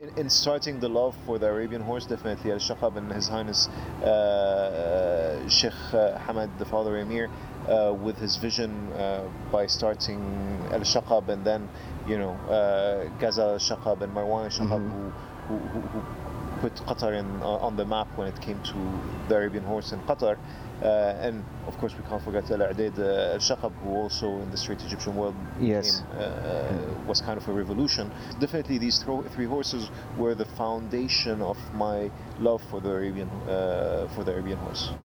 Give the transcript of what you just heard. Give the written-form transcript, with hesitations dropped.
In starting the love for the Arabian horse, definitely Al-Shaqab and His Highness Sheikh Hamad, the father Emir, with his vision by starting Al-Shaqab and then, Ghazal Al-Shaqab and Marwan Al-Shaqab, who put Qatar on the map when it came to the Arabian horse in Qatar. And of course, we can't forget Al-A'dad Al-Shaqab, who also in the straight Egyptian world was kind of a revolution. Definitely, these three horses were the foundation of my love for the Arabian horse.